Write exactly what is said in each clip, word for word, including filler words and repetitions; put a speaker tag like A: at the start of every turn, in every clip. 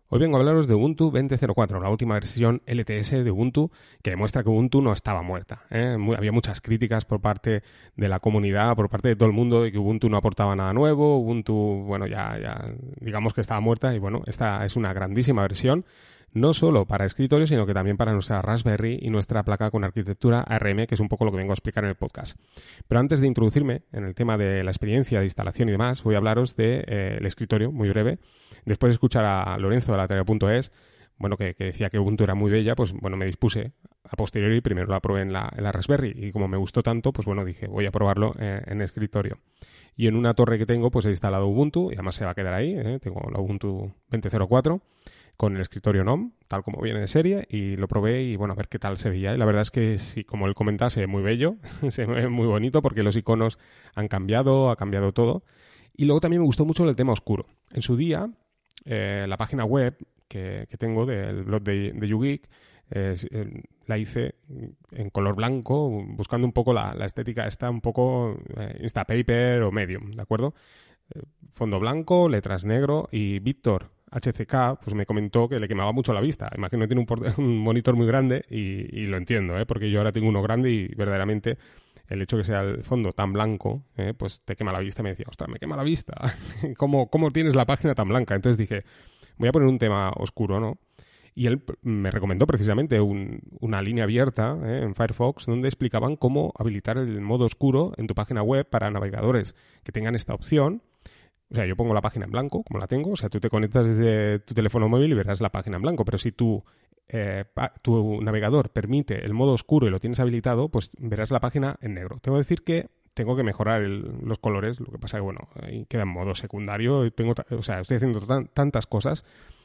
A: Hoy vengo a hablaros de Ubuntu veinte cero cuatro, la última versión L T S de Ubuntu que demuestra que Ubuntu no estaba muerta, ¿eh? Muy, había muchas críticas por parte de la comunidad, por parte de todo el mundo, de que Ubuntu no aportaba nada nuevo, Ubuntu, bueno, ya, ya digamos que estaba muerta y bueno, esta es una grandísima versión, no solo para escritorio, sino que también para nuestra Raspberry y nuestra placa con arquitectura A R M, que es un poco lo que vengo a explicar en el podcast. Pero antes de introducirme en el tema de la experiencia de instalación y demás, voy a hablaros del de, eh, escritorio, muy breve. Después de escuchar a Lorenzo de la tarea punto es, bueno, que, que decía que Ubuntu era muy bella, pues bueno, me dispuse a posteriori, primero la probé en la, en la Raspberry y como me gustó tanto, pues bueno, dije, voy a probarlo eh, en escritorio. Y en una torre que tengo, pues he instalado Ubuntu y además se va a quedar ahí, ¿eh? Tengo la Ubuntu veinte cero cuatro con el escritorio N O M, tal como viene de serie, y lo probé y bueno, a ver qué tal se veía. Y la verdad es que sí, como él comenta, se ve muy bello, se ve muy bonito porque los iconos han cambiado, ha cambiado todo. Y luego también me gustó mucho el tema oscuro. En su día, eh, la página web que, que tengo del blog de, de YouGeek, eh, eh, la hice en color blanco, buscando un poco la, la estética esta, un poco eh, Instapaper o Medium, ¿de acuerdo? Eh, fondo blanco, letras negro y Víctor H C K pues me comentó que le quemaba mucho la vista. Imagino que tiene un, por- un monitor muy grande y, y lo entiendo, ¿eh? Porque yo ahora tengo uno grande y verdaderamente el hecho de que sea el fondo tan blanco, ¿eh? Pues te quema la vista. Me decía, ostras, me quema la vista. ¿Cómo, ¿Cómo tienes la página tan blanca? Entonces dije, voy a poner un tema oscuro, ¿no? Y él me recomendó precisamente un, una línea abierta ¿eh? en Firefox donde explicaban cómo habilitar el modo oscuro en tu página web para navegadores que tengan esta opción. O sea, yo pongo la página en blanco, como la tengo. O sea, tú te conectas desde tu teléfono móvil y verás la página en blanco. Pero si tu, eh, pa- tu navegador permite el modo oscuro y lo tienes habilitado, pues verás la página en negro. Tengo que decir que tengo que mejorar el- los colores. Lo que pasa es que, bueno, ahí queda en modo secundario. Tengo, ta- o sea, estoy haciendo tan- tantas cosas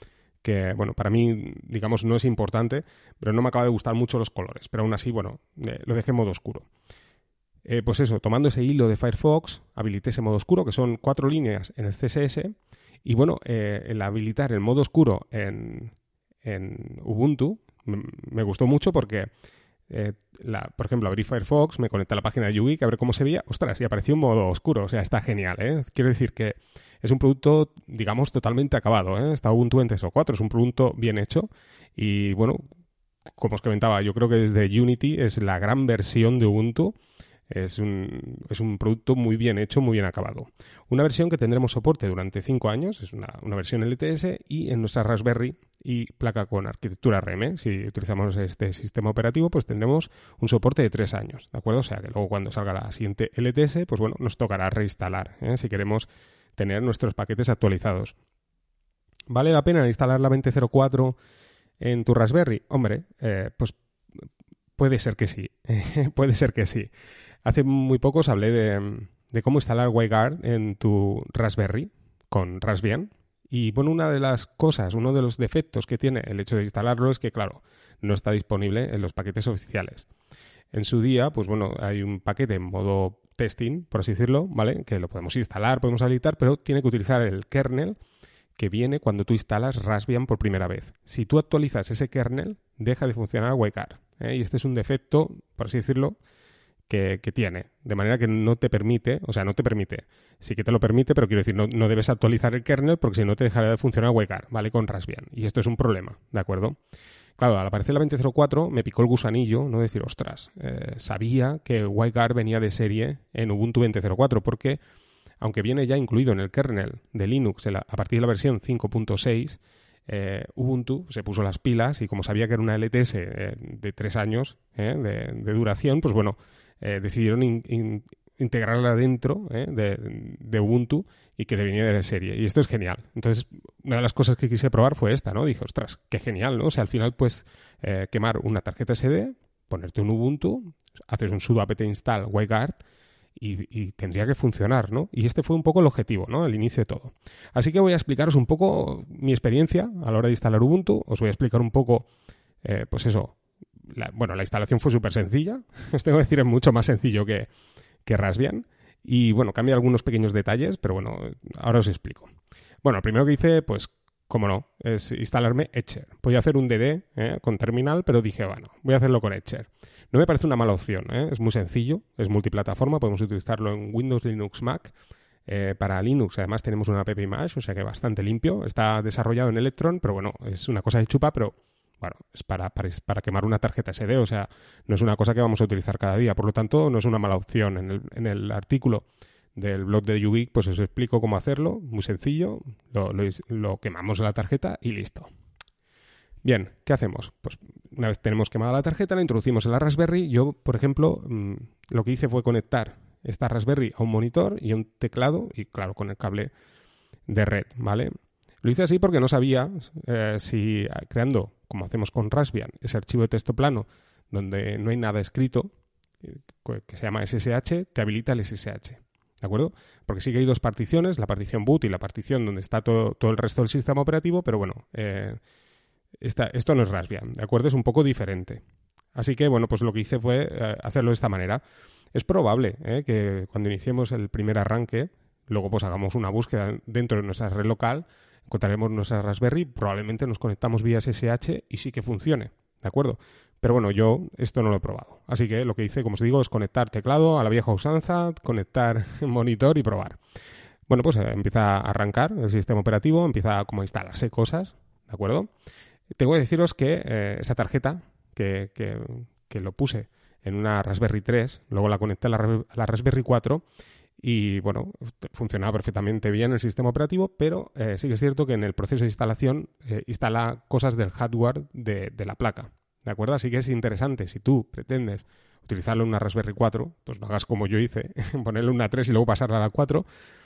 A: que, bueno, para mí, digamos, no es importante, pero no me acaba de gustar mucho los colores. Pero aún así, bueno, eh, lo dejé en modo oscuro. Eh, pues eso, tomando ese hilo de Firefox, habilité ese modo oscuro, que son cuatro líneas en el C S S, y bueno, eh, el habilitar el modo oscuro en, en Ubuntu m- me gustó mucho porque, eh, la, por ejemplo, abrí Firefox, me conecté a la página de YouGeek a ver cómo se veía, ostras, y apareció un modo oscuro, o sea, está genial, ¿eh? Quiero decir que es un producto, digamos, totalmente acabado, ¿eh? Está Ubuntu veinte cero cuatro, es un producto bien hecho y, bueno, como os comentaba, yo creo que desde Unity es la gran versión de Ubuntu. Es un, es un producto muy bien hecho, muy bien acabado. Una versión que tendremos soporte durante cinco años, es una, una versión L T S, y en nuestra Raspberry y placa con arquitectura A R M, si utilizamos este sistema operativo, pues tendremos un soporte de tres años, ¿de acuerdo? O sea que luego cuando salga la siguiente L T S, pues bueno, nos tocará reinstalar, ¿eh? Si queremos tener nuestros paquetes actualizados. ¿Vale la pena instalar la veinte cero cuatro en tu Raspberry? Hombre, eh, pues puede ser que sí, puede ser que sí. Hace muy poco os hablé de, de cómo instalar WireGuard en tu Raspberry con Raspbian. Y bueno, una de las cosas, uno de los defectos que tiene el hecho de instalarlo es que, claro, no está disponible en los paquetes oficiales. En su día, pues bueno, hay un paquete en modo testing, por así decirlo, ¿vale? Que lo podemos instalar, podemos habilitar, pero tiene que utilizar el kernel que viene cuando tú instalas Raspbian por primera vez. Si tú actualizas ese kernel, deja de funcionar WireGuard, ¿eh? Y este es un defecto, por así decirlo, que, que tiene, de manera que no te permite, o sea, no te permite, sí que te lo permite, pero quiero decir, no, no debes actualizar el kernel porque si no te dejará de funcionar WireGuard, ¿vale? Con Raspbian. Y esto es un problema, ¿de acuerdo? Claro, al aparecer la veinte cero cuatro me picó el gusanillo, no decir, ostras, eh, sabía que WireGuard venía de serie en Ubuntu veinte cero cuatro porque, aunque viene ya incluido en el kernel de Linux la, a partir de la versión cinco punto seis, eh, Ubuntu se puso las pilas y como sabía que era una L T S eh, de tres años eh, de, de duración, pues bueno, eh, decidieron in, in, integrarla dentro eh, de, de Ubuntu y que venía de serie. Y esto es genial. Entonces, una de las cosas que quise probar fue esta, ¿no? Dije, ostras, qué genial, ¿no? O sea, al final, pues, eh, quemar una tarjeta ese de, ponerte un Ubuntu, haces un sudo apt install WireGuard y, y tendría que funcionar, ¿no? Y este fue un poco el objetivo, ¿no? El inicio de todo. Así que voy a explicaros un poco mi experiencia a la hora de instalar Ubuntu. Os voy a explicar un poco, eh, pues eso, la, bueno, la instalación fue súper sencilla. Os tengo que decir, es mucho más sencillo que, que Raspbian. Y bueno, cambia algunos pequeños detalles, pero bueno, ahora os explico. Bueno, lo primero que hice, pues, como no, es instalarme Etcher. Podía hacer un D D ¿eh? con terminal, pero dije, bueno, voy a hacerlo con Etcher. No me parece una mala opción, ¿eh? Es muy sencillo, es multiplataforma, podemos utilizarlo en Windows, Linux, Mac. Eh, para Linux, además, tenemos una app Image, o sea que bastante limpio. Está desarrollado en Electron, pero bueno, es una cosa de chupa, pero bueno, es para, para, para quemar una tarjeta ese de, o sea, no es una cosa que vamos a utilizar cada día. Por lo tanto, no es una mala opción. En el, en el artículo del blog de YouGeek, pues os explico cómo hacerlo. Muy sencillo. Lo, lo, lo quemamos en la tarjeta y listo. Bien, ¿qué hacemos? Pues una vez tenemos quemada la tarjeta, la introducimos en la Raspberry. Yo, por ejemplo, mmm, lo que hice fue conectar esta Raspberry a un monitor y a un teclado, y claro, con el cable de red, ¿vale? Lo hice así porque no sabía eh, si creando, como hacemos con Raspbian, ese archivo de texto plano donde no hay nada escrito, eh, que se llama S S H, te habilita el S S H, ¿de acuerdo? Porque sí que hay dos particiones, la partición boot y la partición donde está todo, todo el resto del sistema operativo, pero bueno, eh, esta, esto no es Raspbian, ¿de acuerdo? Es un poco diferente. Así que, bueno, pues lo que hice fue eh, hacerlo de esta manera. Es probable eh, que cuando iniciemos el primer arranque, luego pues hagamos una búsqueda dentro de nuestra red local, encontraremos nuestra Raspberry, probablemente nos conectamos vía S S H y sí que funcione, ¿de acuerdo? Pero bueno, yo esto no lo he probado. Así que lo que hice, como os digo, es conectar teclado a la vieja usanza, conectar monitor y probar. Bueno, pues eh, empieza a arrancar el sistema operativo, empieza como a instalarse cosas, ¿de acuerdo? Tengo que deciros que eh, esa tarjeta que, que, que lo puse en una Raspberry tres, luego la conecté a la, a la Raspberry cuatro y, bueno, funcionaba perfectamente bien el sistema operativo, pero eh, sí que es cierto que en el proceso de instalación eh, instala cosas del hardware de, de la placa, ¿de acuerdo? Así que es interesante, si tú pretendes utilizarlo en una Raspberry cuatro, pues no hagas como yo hice, ponerle una tres y luego pasarla a la cuatro,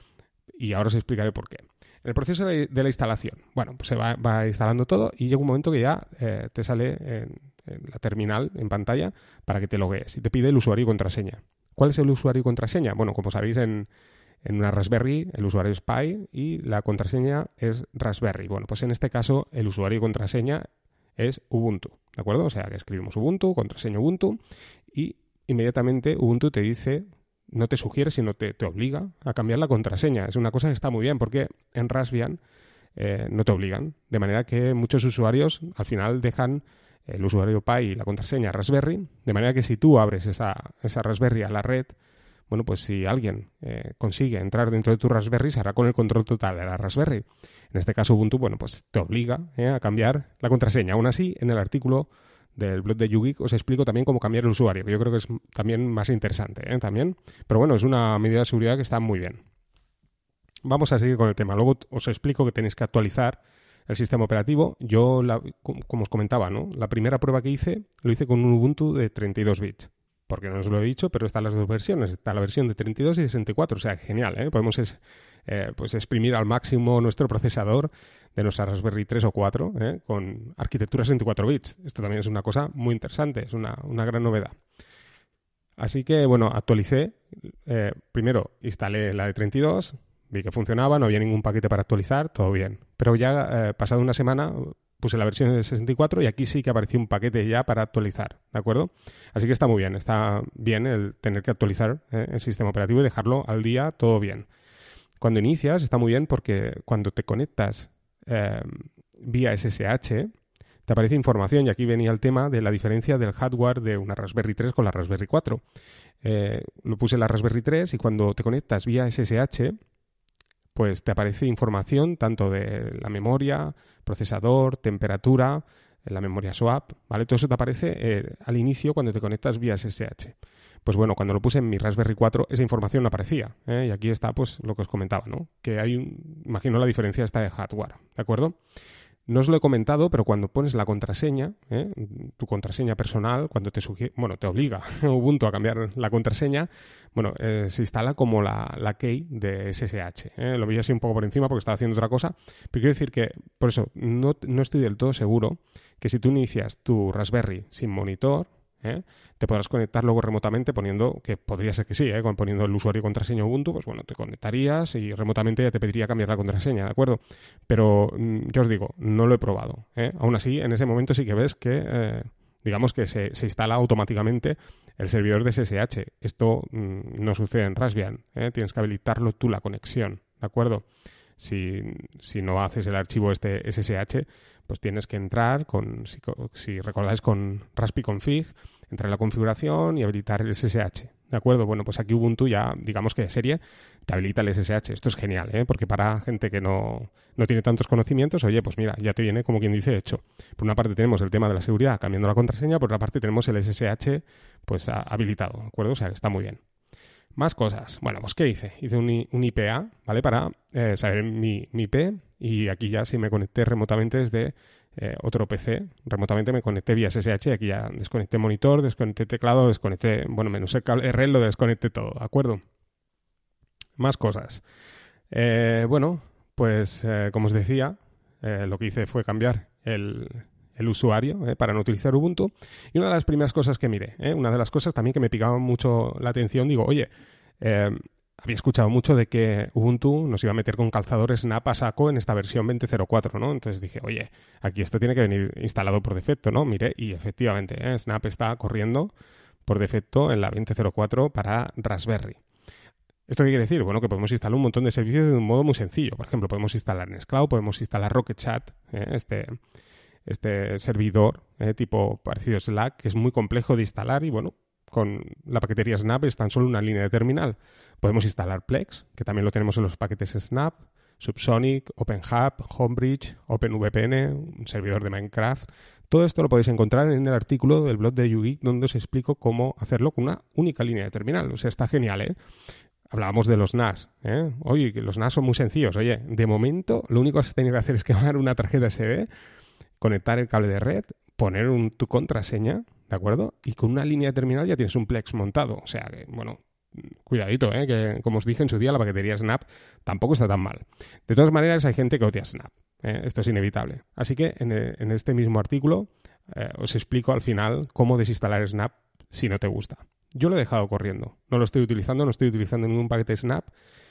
A: y ahora os explicaré por qué. En el proceso de la instalación, bueno, pues se va, va instalando todo y llega un momento que ya eh, te sale en, en la terminal, en pantalla, para que te loguees y te pide el usuario y contraseña. ¿Cuál es el usuario y contraseña? Bueno, como sabéis, en, en una Raspberry el usuario es Pi y la contraseña es Raspberry. Bueno, pues en este caso el usuario y contraseña es Ubuntu, ¿de acuerdo? O sea, que escribimos Ubuntu, contraseña Ubuntu y inmediatamente Ubuntu te dice... No te sugiere, sino te, te obliga a cambiar la contraseña. Es una cosa que está muy bien porque en Raspbian eh, no te obligan. De manera que muchos usuarios al final dejan el usuario Pi y la contraseña Raspberry. De manera que si tú abres esa, esa Raspberry a la red, bueno, pues si alguien eh, consigue entrar dentro de tu Raspberry, se hará con el control total de la Raspberry. En este caso Ubuntu, bueno, pues te obliga eh, a cambiar la contraseña. Aún así, en el artículo del blog de YouGeek os explico también cómo cambiar el usuario, que yo creo que es también más interesante, ¿eh? También. Pero bueno, es una medida de seguridad que está muy bien. Vamos a seguir con el tema. Luego os explico que tenéis que actualizar el sistema operativo. Yo, la, como os comentaba, ¿no? La primera prueba que hice, lo hice con un Ubuntu de treinta y dos bits. Porque no os lo he dicho, pero están las dos versiones. Está la versión de treinta y dos y de sesenta y cuatro. O sea, genial, ¿eh? Podemos es, eh, pues exprimir al máximo nuestro procesador de nuestra Raspberry tres o cuatro, ¿eh? Con arquitectura sesenta y cuatro bits. Esto también es una cosa muy interesante, es una, una gran novedad. Así que, bueno, actualicé. Eh, primero instalé la de treinta y dos, vi que funcionaba, no había ningún paquete para actualizar, todo bien. Pero ya, eh, pasado una semana, puse la versión de sesenta y cuatro y aquí sí que apareció un paquete ya para actualizar, ¿de acuerdo? Así que está muy bien, está bien el tener que actualizar ¿eh? el sistema operativo y dejarlo al día todo bien. Cuando inicias está muy bien porque cuando te conectas eh, vía S S H te aparece información y aquí venía el tema de la diferencia del hardware de una Raspberry tres con la Raspberry cuatro. Eh, lo puse en la Raspberry tres y cuando te conectas vía S S H pues te aparece información tanto de la memoria, procesador, temperatura, la memoria swap, ¿vale? Todo eso te aparece eh, al inicio cuando te conectas vía S S H. Pues bueno, cuando lo puse en mi Raspberry cuatro, esa información no aparecía, ¿eh? Y aquí está pues lo que os comentaba, ¿no? Que hay, un, imagino la diferencia esta de hardware, ¿de acuerdo? No os lo he comentado, pero cuando pones la contraseña, ¿eh? tu contraseña personal, cuando te sugiere, bueno, te obliga Ubuntu a cambiar la contraseña, bueno, eh, se instala como la, la key de S S H. ¿eh? Lo veía así un poco por encima porque estaba haciendo otra cosa, pero quiero decir que, por eso, no, no estoy del todo seguro que si tú inicias tu Raspberry sin monitor, ¿eh? te podrás conectar luego remotamente poniendo, que podría ser que sí, ¿eh? poniendo el usuario y contraseña Ubuntu, pues bueno, te conectarías y remotamente ya te pediría cambiar la contraseña, ¿de acuerdo? Pero ya os digo, no lo he probado, ¿eh? Aún así, en ese momento sí que ves que, eh, digamos que se, se instala automáticamente el servidor de S S H. Esto mmm, no sucede en Raspbian, ¿eh? Tienes que habilitarlo tú la conexión, ¿de acuerdo? Si, si no haces el archivo este S S H, pues tienes que entrar con, si, si recordáis, con raspiconfig, entrar en la configuración y habilitar el S S H, ¿de acuerdo? Bueno, pues aquí Ubuntu ya, digamos que de serie, te habilita el S S H. Esto es genial, ¿eh? Porque para gente que no, no tiene tantos conocimientos, oye, pues mira, ya te viene como quien dice hecho. Por una parte tenemos el tema de la seguridad cambiando la contraseña, por otra parte tenemos el S S H pues habilitado, ¿de acuerdo? O sea, que está muy bien. Más cosas. Bueno, pues ¿qué hice? Hice un, un I P A, ¿vale? Para eh, saber mi, mi I P y aquí ya si me conecté remotamente desde eh, otro P C, remotamente me conecté vía S S H y aquí ya desconecté monitor, desconecté teclado, desconecté, bueno, menos el cable R, lo desconecté todo, ¿de acuerdo? Más cosas. Eh, bueno, pues eh, como os decía, eh, lo que hice fue cambiar el... el usuario, eh, para no utilizar Ubuntu. Y una de las primeras cosas que miré, eh, una de las cosas también que me picaba mucho la atención, digo, oye, eh, había escuchado mucho de que Ubuntu nos iba a meter con calzador Snap a saco en esta versión veinte cero cuatro, ¿no? Entonces dije, oye, aquí esto tiene que venir instalado por defecto, ¿no? Miré y efectivamente, eh, Snap está corriendo por defecto en la veinte cero cuatro para Raspberry. ¿Esto qué quiere decir? Bueno, que podemos instalar un montón de servicios de un modo muy sencillo. Por ejemplo, podemos instalar Nextcloud, podemos instalar Rocket Chat, eh, este... este servidor eh, tipo parecido a Slack, que es muy complejo de instalar y bueno, con la paquetería Snap es tan solo una línea de terminal. Podemos instalar Plex, que también lo tenemos en los paquetes Snap, Subsonic, OpenHub, Homebridge, OpenVPN, un servidor de Minecraft. Todo esto lo podéis encontrar en el artículo del blog de YouGeek donde os explico cómo hacerlo con una única línea de terminal. O sea, está genial, ¿eh? Hablábamos de los N A S, ¿eh? Oye, que los N A S son muy sencillos. Oye, de momento lo único que has tenido que hacer es quemar una tarjeta S D, conectar el cable de red, poner un, tu contraseña, ¿de acuerdo? Y con una línea de terminal ya tienes un Plex montado. O sea que, bueno, cuidadito, ¿eh? Que como os dije en su día, la paquetería Snap tampoco está tan mal. De todas maneras, hay gente que odia Snap. ¿eh? Esto es inevitable. Así que en, en este mismo artículo eh, os explico al final cómo desinstalar Snap si no te gusta. Yo lo he dejado corriendo. No lo estoy utilizando, no estoy utilizando ningún paquete Snap.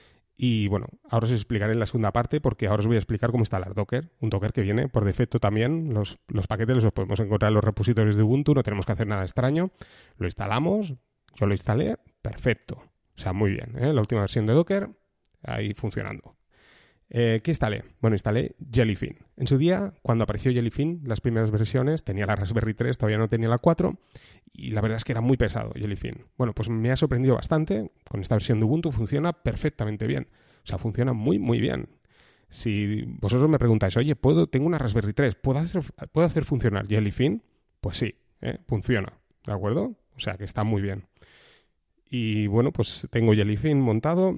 A: Y bueno, ahora os explicaré en la segunda parte porque ahora os voy a explicar cómo instalar Docker. Un Docker que viene por defecto también. Los, los paquetes los podemos encontrar en los repositorios de Ubuntu. No tenemos que hacer nada extraño. Lo instalamos. Yo lo instalé. Perfecto. O sea, muy bien. ¿eh? La última versión de Docker ahí funcionando. Eh, ¿Qué instalé? Bueno, instalé Jellyfin. En su día, cuando apareció Jellyfin, las primeras versiones, tenía la Raspberry tres, todavía no tenía la cuatro, y la verdad es que era muy pesado Jellyfin. Bueno, pues me ha sorprendido bastante. Con esta versión de Ubuntu funciona perfectamente bien. O sea, funciona muy, muy bien. Si vosotros me preguntáis, oye, ¿puedo, tengo una Raspberry tres, ¿puedo hacer, ¿puedo hacer funcionar Jellyfin? Pues sí, ¿eh? Funciona, ¿de acuerdo? O sea, que está muy bien. Y bueno, pues tengo Jellyfin montado.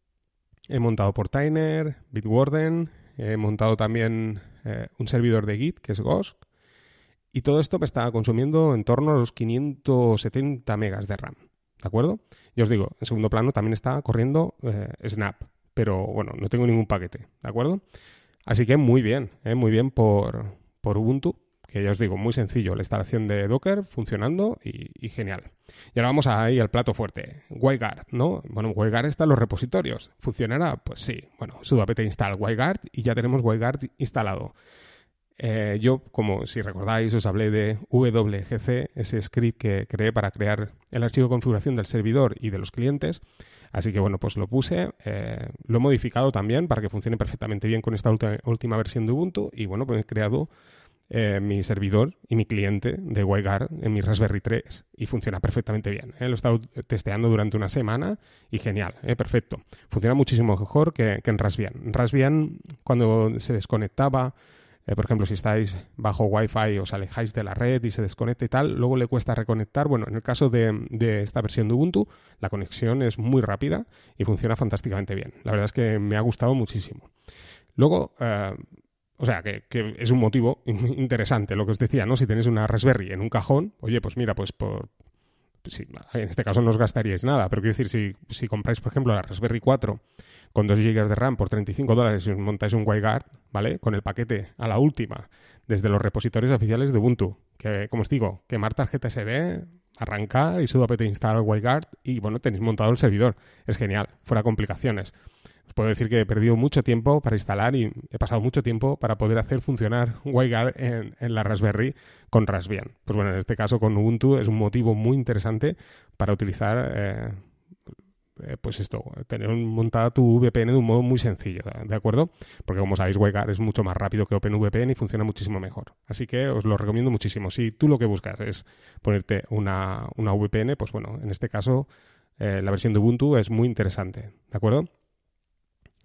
A: He montado Portainer, Bitwarden, he montado también eh, un servidor de Git, que es Ghost, y todo esto me está consumiendo en torno a los quinientos setenta megas de RAM, ¿de acuerdo? Y os digo, en segundo plano también está corriendo eh, Snap, pero bueno, no tengo ningún paquete, ¿de acuerdo? Así que muy bien, ¿eh? muy bien por, por Ubuntu, que ya os digo, muy sencillo, la instalación de Docker funcionando y, y genial. Y ahora vamos ahí al plato fuerte, WireGuard, ¿no? Bueno, WireGuard está en los repositorios. ¿Funcionará? Pues sí. Bueno, sudo apt install WireGuard y ya tenemos WireGuard instalado. Eh, yo, como si recordáis, os hablé de W G C, ese script que creé para crear el archivo de configuración del servidor y de los clientes. Así que, bueno, pues lo puse, eh, lo he modificado también para que funcione perfectamente bien con esta ulti- última versión de Ubuntu y, bueno, pues he creado Eh, mi servidor y mi cliente de WireGuard en mi Raspberry tres y funciona perfectamente bien. ¿eh? Lo he estado testeando durante una semana y genial, ¿eh? Perfecto. Funciona muchísimo mejor que, que en Raspbian. En Raspbian, cuando se desconectaba, eh, por ejemplo, si estáis bajo Wi-Fi os alejáis de la red y se desconecta y tal, luego le cuesta reconectar. Bueno, en el caso de, de esta versión de Ubuntu, la conexión es muy rápida y funciona fantásticamente bien. La verdad es que me ha gustado muchísimo. Luego, eh, O sea, que, que es un motivo interesante lo que os decía, ¿no? Si tenéis una Raspberry en un cajón, oye, pues mira, pues por... Sí, en este caso no os gastaríais nada, pero quiero decir, si, si compráis, por ejemplo, la Raspberry cuatro con dos gigas de RAM por treinta y cinco dólares y os montáis un WireGuard, ¿vale? Con el paquete a la última, desde los repositorios oficiales de Ubuntu, que, como os digo, quemar tarjeta S D, arrancar y sudo apt install WireGuard y, bueno, tenéis montado el servidor. Es genial, fuera complicaciones. Os puedo decir que he perdido mucho tiempo para instalar y he pasado mucho tiempo para poder hacer funcionar WireGuard en, en la Raspberry con Raspbian. Pues bueno, en este caso con Ubuntu es un motivo muy interesante para utilizar, eh, eh, pues esto, tener montada tu V P N de un modo muy sencillo, ¿de acuerdo? Porque como sabéis, WireGuard es mucho más rápido que OpenVPN y funciona muchísimo mejor. Así que os lo recomiendo muchísimo. Si tú lo que buscas es ponerte una, una V P N, pues bueno, en este caso eh, la versión de Ubuntu es muy interesante, ¿de acuerdo?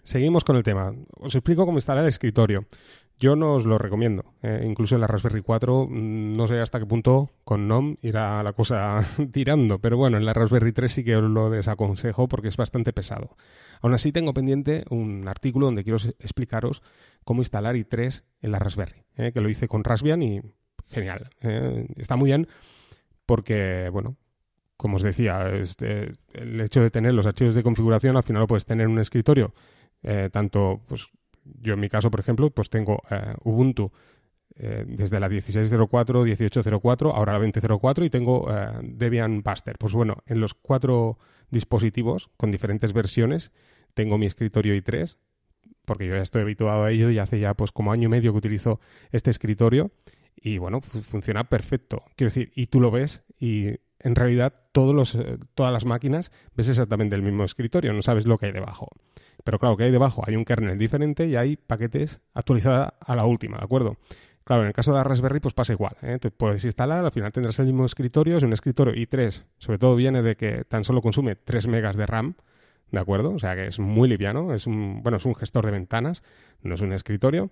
A: seguimos con el tema. Os explico cómo instalar el escritorio. Yo no os lo recomiendo. Eh, incluso en la Raspberry cuatro, no sé hasta qué punto con GNOME irá la cosa tirando. Pero bueno, en la Raspberry tres sí que os lo desaconsejo porque es bastante pesado. Aún así tengo pendiente un artículo donde quiero explicaros cómo instalar i tres en la Raspberry. Eh, que lo hice con Raspbian y genial. Eh, está muy bien porque, bueno, como os decía, este, el hecho de tener los archivos de configuración, al final lo puedes tener en un escritorio. Eh, tanto, pues yo en mi caso, por ejemplo, pues tengo eh, Ubuntu eh, desde la dieciséis cero cuatro, dieciocho cero cuatro, ahora la veinte cero cuatro y tengo eh, Debian Buster. Pues bueno, en los cuatro dispositivos con diferentes versiones tengo mi escritorio i tres, porque yo ya estoy habituado a ello y hace ya pues como año y medio que utilizo este escritorio y bueno, fu- funciona perfecto. Quiero decir, y tú lo ves y en realidad todos los, eh, todas las máquinas ves exactamente el mismo escritorio, no sabes lo que hay debajo. Pero claro, que hay debajo hay un kernel diferente y hay paquetes actualizados a la última, ¿de acuerdo? Claro, en el caso de la Raspberry pues pasa igual, ¿eh? Te puedes instalar, al final tendrás el mismo escritorio, es un escritorio i tres, sobre todo viene de que tan solo consume tres megas de RAM, ¿de acuerdo? O sea que es muy liviano, es un, bueno, es un gestor de ventanas, no es un escritorio.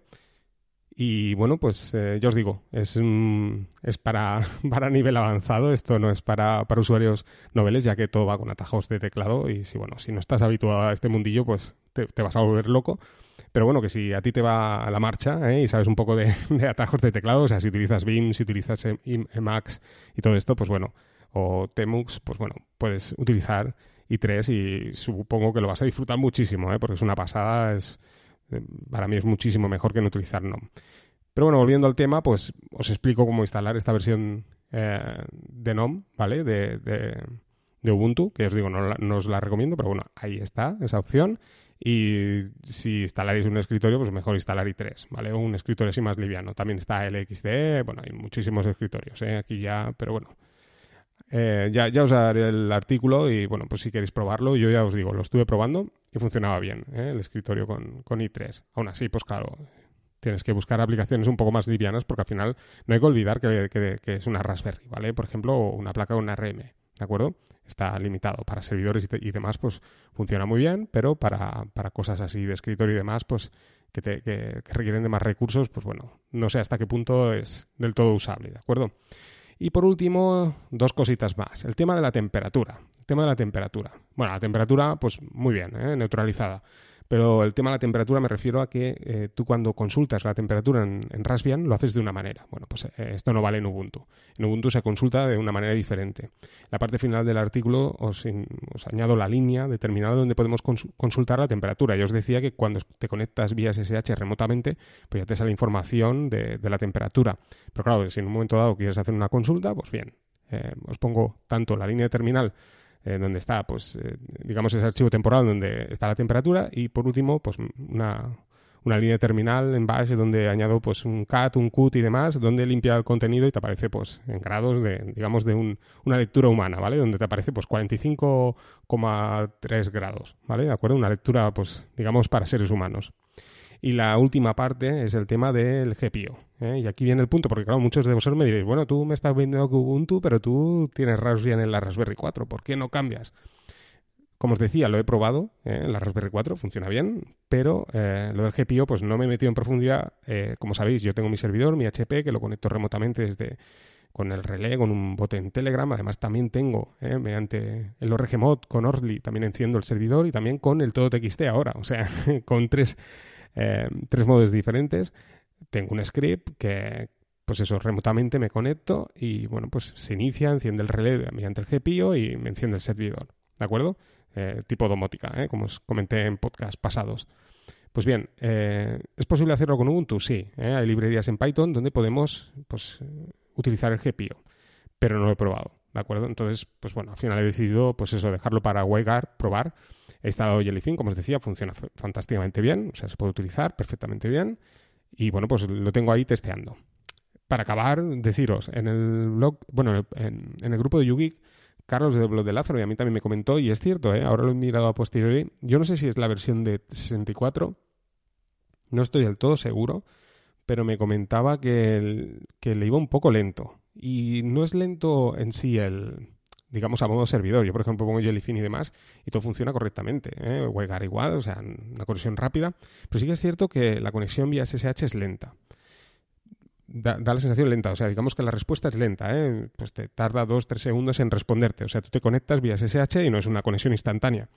A: Y bueno, pues eh, ya os digo, es, un, es para, para nivel avanzado, esto no es para, para usuarios noveles, ya que todo va con atajos de teclado y si, bueno, si no estás habituado a este mundillo, pues te, te vas a volver loco. Pero bueno, que si a ti te va a la marcha ¿eh? y sabes un poco de, de atajos de teclado, o sea, si utilizas Vim, si utilizas Emacs y todo esto, pues bueno, o Tmux, pues bueno, puedes utilizar i tres y supongo que lo vas a disfrutar muchísimo, ¿eh? Porque es una pasada, es... para mí es muchísimo mejor que no utilizar GNOME. Pero bueno, volviendo al tema, pues os explico cómo instalar esta versión eh, de GNOME, ¿vale? De, de, de Ubuntu, que os digo, no, no os la recomiendo, pero bueno, ahí está esa opción. Y si instaláis un escritorio, pues mejor instalar i tres, ¿vale? Un escritorio así más liviano. También está el X D, bueno, hay muchísimos escritorios, ¿eh? Aquí ya, pero bueno. Eh, ya, ya os daré el artículo y bueno, pues si queréis probarlo, yo ya os digo, lo estuve probando y funcionaba bien, ¿eh? El escritorio con, con i tres. Aún así, pues claro, tienes que buscar aplicaciones un poco más livianas porque al final no hay que olvidar que, que, que es una Raspberry, ¿vale? Por ejemplo, una placa con una R M, ¿de acuerdo? Está limitado. Para servidores y, te, y demás, pues funciona muy bien, pero para, para cosas así de escritorio y demás, pues que, te, que, que requieren de más recursos, pues bueno, no sé hasta qué punto es del todo usable, ¿de acuerdo? Y por último, dos cositas más. El tema de la temperatura. El tema de la temperatura. Bueno, la temperatura, pues muy bien, ¿eh? Neutralizada. Pero el tema de la temperatura me refiero a que eh, tú cuando consultas la temperatura en, en Raspbian lo haces de una manera. Bueno, pues eh, esto no vale en Ubuntu. En Ubuntu se consulta de una manera diferente. En la parte final del artículo os, in, os añado la línea determinada donde podemos cons- consultar la temperatura. Yo os decía que cuando te conectas vía S S H remotamente, pues ya te sale información de, de la temperatura. Pero claro, si en un momento dado quieres hacer una consulta, pues bien, eh, os pongo tanto la línea de terminal Eh, donde está, pues, eh, digamos, ese archivo temporal donde está la temperatura y, por último, pues, una, una línea terminal en bash donde añado, pues, un cat, un cut y demás, donde limpia el contenido y te aparece, pues, en grados de, digamos, de un, una lectura humana, ¿vale? Donde te aparece, pues, cuarenta y cinco coma tres grados, ¿vale? ¿De acuerdo? Una lectura, pues, digamos, para seres humanos. Y la última parte es el tema del G P I O. ¿eh? Y aquí viene el punto, porque claro, muchos de vosotros me diréis, bueno, tú me estás vendiendo Ubuntu, pero tú tienes Raspbian en la Raspberry cuatro, ¿por qué no cambias? Como os decía, lo he probado ¿eh? en la Raspberry cuatro, funciona bien, pero eh, lo del G P I O pues no me he metido en profundidad. Eh, como sabéis, yo tengo mi servidor, mi H P, que lo conecto remotamente desde con el relé, con un bot en Telegram. Además también tengo, eh, mediante el O R G Mod con Orly, también enciendo el servidor y también con el Todo T X T ahora, o sea, con tres... Eh, tres modos diferentes. Tengo un script que, pues eso, remotamente me conecto y, bueno, pues se inicia, enciende el relé mediante el G P I O y me enciende el servidor, ¿de acuerdo? Eh, tipo domótica, ¿eh? Como os comenté en podcasts pasados. Pues bien, eh, ¿es posible hacerlo con Ubuntu? Sí, ¿eh? Hay librerías en Python donde podemos, pues, utilizar el G P I O, pero no lo he probado, ¿de acuerdo? Entonces, pues bueno, al final he decidido, pues eso, dejarlo para WireGuard, probar. He instalado Jellyfin, como os decía, funciona f- fantásticamente bien, o sea, se puede utilizar perfectamente bien y bueno, pues lo tengo ahí testeando. Para acabar, deciros, en el blog, bueno, en, en el grupo de YouGeek, Carlos de Blog de Lázaro y a mí también me comentó, y es cierto, ¿eh? Ahora lo he mirado a posteriori, yo no sé si es la versión de sesenta y cuatro, no estoy del todo seguro, pero me comentaba que, el, que le iba un poco lento. Y no es lento en sí el, digamos, a modo servidor. Yo, por ejemplo, pongo Jellyfin y demás y todo funciona correctamente. ¿eh? WireGuard igual, o sea, una conexión rápida. Pero sí que es cierto que la conexión vía S S H es lenta. Da, da la sensación lenta, o sea, digamos que la respuesta es lenta, ¿eh? Pues te tarda dos, tres segundos en responderte. O sea, tú te conectas vía S S H y no es una conexión instantánea.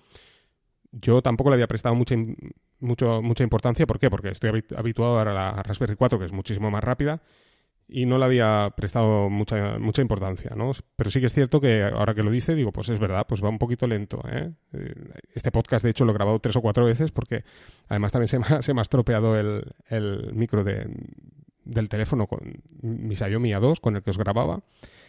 A: Yo tampoco le había prestado mucha, mucho, mucha importancia. ¿Por qué? Porque estoy habituado ahora a la Raspberry cuatro, que es muchísimo más rápida, y no le había prestado mucha, mucha importancia, ¿no? Pero sí que es cierto que ahora que lo dice, digo, pues es verdad, pues va un poquito lento, ¿eh? Este podcast, de hecho, lo he grabado tres o cuatro veces porque además también se me ha, se me ha estropeado el, el micro de, del teléfono con mi Xiaomi A dos con el que os grababa.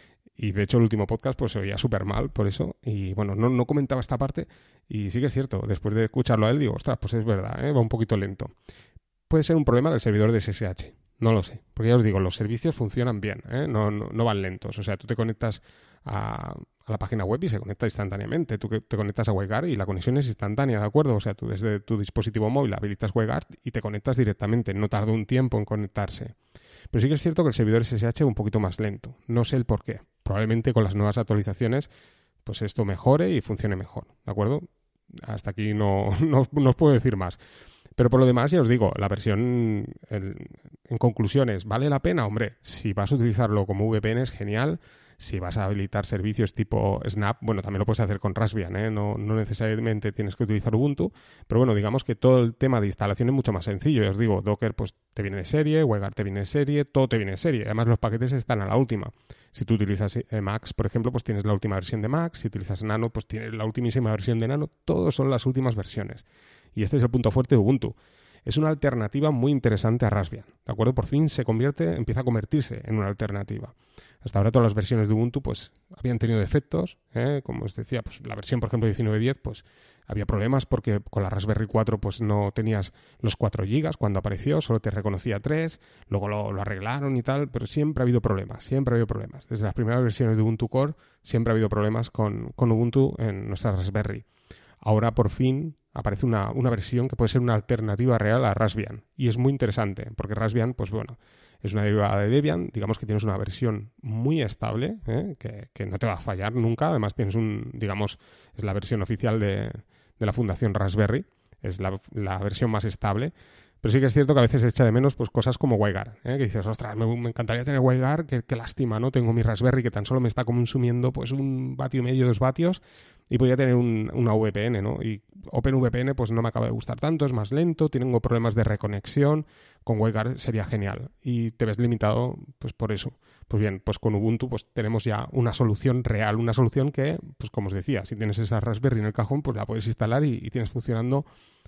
A: Y de hecho el último podcast pues se oía súper mal por eso. Y bueno, no, no comentaba esta parte. Y sí que es cierto, después de escucharlo a él digo, ostras, pues es verdad, ¿eh? Va un poquito lento. Puede ser un problema del servidor de S S H. No lo sé. Porque ya os digo, los servicios funcionan bien, ¿eh? No, no, no van lentos. O sea, tú te conectas a, a la página web y se conecta instantáneamente. Tú te conectas a WireGuard y la conexión es instantánea, ¿de acuerdo? O sea, tú desde tu dispositivo móvil habilitas WireGuard y te conectas directamente. No tarda un tiempo en conectarse. Pero sí que es cierto que el servidor S S H es un poquito más lento. No sé el por qué. Probablemente con las nuevas actualizaciones pues esto mejore y funcione mejor, ¿de acuerdo? Hasta aquí no, no, no os puedo decir más. Pero por lo demás, ya os digo, la versión, el, en conclusiones, ¿vale la pena? Hombre, si vas a utilizarlo como V P N es genial. Si vas a habilitar servicios tipo Snap, bueno, también lo puedes hacer con Raspbian, ¿eh? No, no necesariamente tienes que utilizar Ubuntu, pero bueno, digamos que todo el tema de instalación es mucho más sencillo. Ya os digo, Docker pues te viene de serie, WireGuard te viene de serie, todo te viene de serie. Además, los paquetes están a la última. Si tú utilizas eh, Max, por ejemplo, pues tienes la última versión de Max. Si utilizas Nano, pues tienes la ultimísima versión de Nano. Todos son las últimas versiones. Y este es el punto fuerte de Ubuntu. Es una alternativa muy interesante a Raspbian, ¿de acuerdo? Por fin se convierte, empieza a convertirse en una alternativa. Hasta ahora todas las versiones de Ubuntu pues habían tenido defectos, ¿eh? Como os decía, pues la versión, por ejemplo, diecinueve punto diez, pues había problemas porque con la Raspberry cuatro pues no tenías los cuatro gigas cuando apareció, solo te reconocía tres, luego lo, lo arreglaron y tal, pero siempre ha habido problemas, siempre ha habido problemas. Desde las primeras versiones de Ubuntu Core siempre ha habido problemas con, con Ubuntu en nuestra Raspberry. Ahora por fin aparece una, una versión que puede ser una alternativa real a Raspbian. Y es muy interesante, porque Raspbian, pues bueno, es una derivada de Debian. Digamos que tienes una versión muy estable, ¿eh? que, que no te va a fallar nunca. Además tienes un, digamos, es la versión oficial de, de la Fundación Raspberry. Es la, la versión más estable. Pero sí que es cierto que a veces echa de menos pues cosas como WireGuard, ¿eh? Que dices, ostras, me, me encantaría tener WireGuard, qué, qué lástima, ¿no? Tengo mi Raspberry que tan solo me está consumiendo pues un vatio y medio, dos vatios, y podría tener un, una V P N, ¿no? Y OpenVPN pues no me acaba de gustar tanto, es más lento, tengo problemas de reconexión, con WireGuard sería genial, y te ves limitado pues por eso. Pues bien, pues con Ubuntu pues tenemos ya una solución real, una solución que, pues como os decía, si tienes esa Raspberry en el cajón, pues la puedes instalar y, y tienes funcionando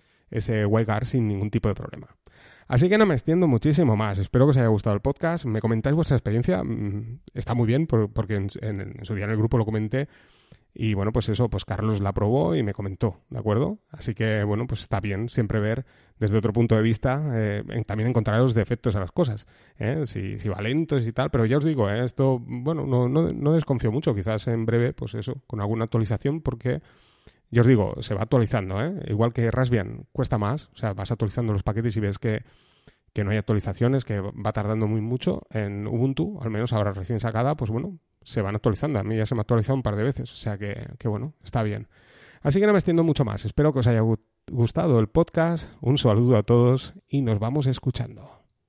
A: ese WireGuard sin ningún tipo de problema. Así que no me extiendo muchísimo más. Espero que os haya gustado el podcast. Me comentáis vuestra experiencia. Está muy bien por, porque en, en, en su día en el grupo lo comenté. Y bueno, pues eso, pues Carlos la probó y me comentó, ¿de acuerdo? Así que bueno, pues está bien siempre ver desde otro punto de vista, eh, también encontrar los defectos a las cosas, ¿eh? Si, si va lento y tal, pero ya os digo, ¿eh? Esto, bueno, no, no, no desconfío mucho. Quizás en breve, pues eso, con alguna actualización, porque ya os digo, se va actualizando, ¿eh? Igual que Raspbian cuesta más, o sea, vas actualizando los paquetes y ves que, que no hay actualizaciones, que va tardando muy mucho. En Ubuntu, al menos ahora recién sacada, pues bueno, se van actualizando. A mí ya se me ha actualizado un par de veces, o sea que, que bueno, está bien. Así que no me extiendo mucho más. Espero que os haya gustado el podcast. Un saludo a todos y nos vamos escuchando.